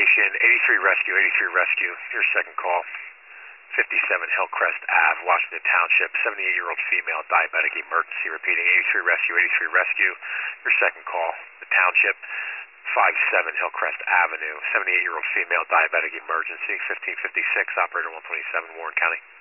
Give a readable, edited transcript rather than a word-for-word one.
station, 83 Rescue, 83 Rescue, your second call. 57 Hillcrest Ave, Washington Township, 78-year-old female, diabetic emergency. Repeating, 83 Rescue, 83 Rescue, your second call. The Township, 57 Hillcrest Avenue, 78-year-old female, diabetic emergency. 1556, operator 127, Warren County.